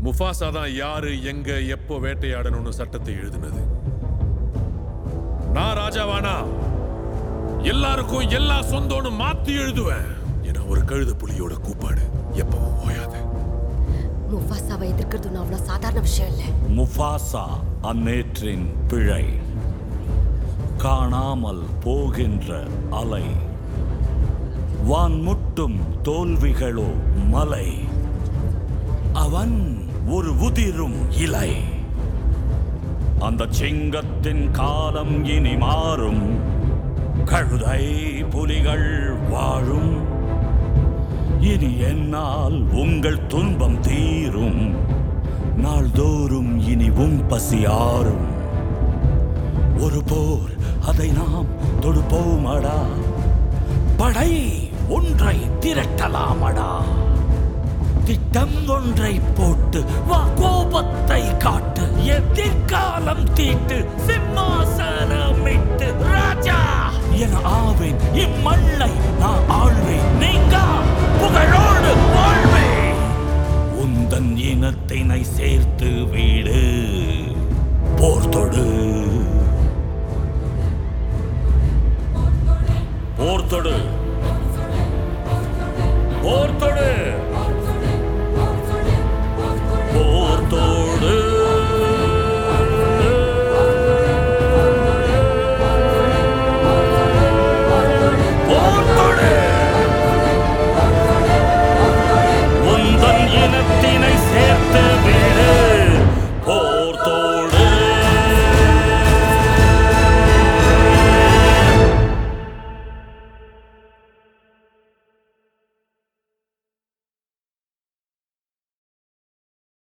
Mufasa தான் யாரு எங்க எப்போ வேட்டையாடணும்னு சட்டத்தை எழுதினது. நான் ராஜாவானா எல்லாருக்கும் எல்லா சொந்தம்னு மாத்தி எழுதுவேன். ஏன்னா ஒரு கழுத புலியோட கூப்பாடு எப்பவும் ஓயாது. முஃபாசாவை எதிர்க்கிறது அவ்வளவு சாதாரண விஷயம் இல்ல. முஃபாசா அந்நேற்றின் பிழை, காணாமல் போகின்ற அலை, வான்முட்டும் தோல்விகளோ மலை, அவன் ஒரு உதிரும் இலை. அந்த சிங்கத்தின் காலம் இனி மாறும், கழுதை புலிகள் வாழும். இனி என்னால் உங்கள் துன்பம் தீரும், நாள்தோறும் இனி பசியாரும். ஒரு போர் அதை நாம் தொடுப்போமடா, படை ஒன்றை திரட்டலாமடா. திட்டம் ஒன்றை போட்டு வா, கோபத்தை காட்டு, எதிர்காலம் தீட்டு, சிம்மாசனமிட்டு ராஜா என ஆவேன். இம்மண்ணை நான் ஆழ்வேன்.